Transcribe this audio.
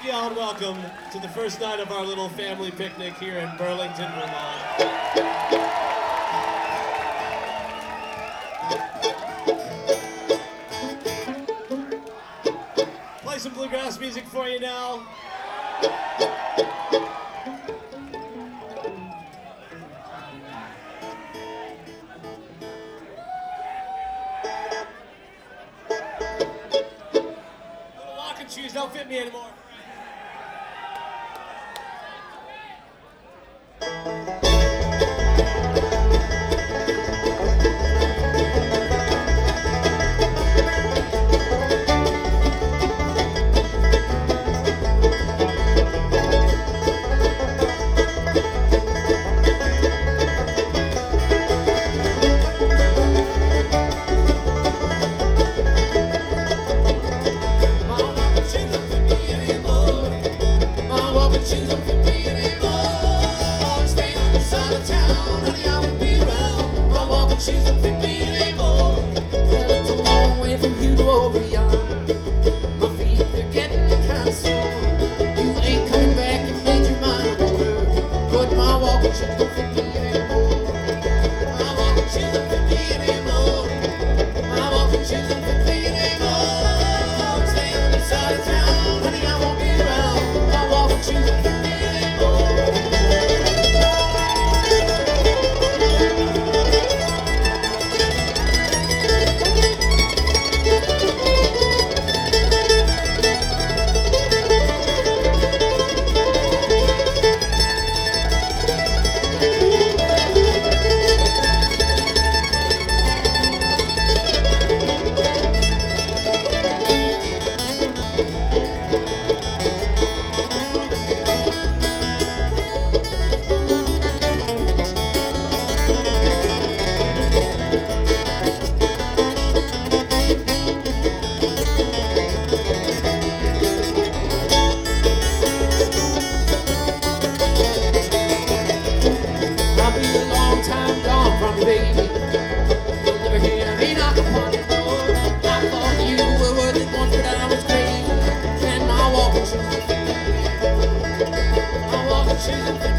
Thank you all and welcome to the first night of our little family picnic here in Burlington, Vermont. Play some bluegrass music for you now. Little walking shoes don't fit me anymore. She's a fit me anymore. It's a long way from you to over yonder. My feet are getting kinda sore. You ain't coming back, you made your mind over. But my walking shoes don't fit me anymore. My walking shoes don't fit me anymore. My walking shoes don't fit me anymore. Stay on the side of town, honey, I won't be around. My walking shoes don't fit me anymore. Baby, you'll never hear me knock upon your door. I thought you were worth it once, but I was crazy. And my walking shoes, my walking shoes.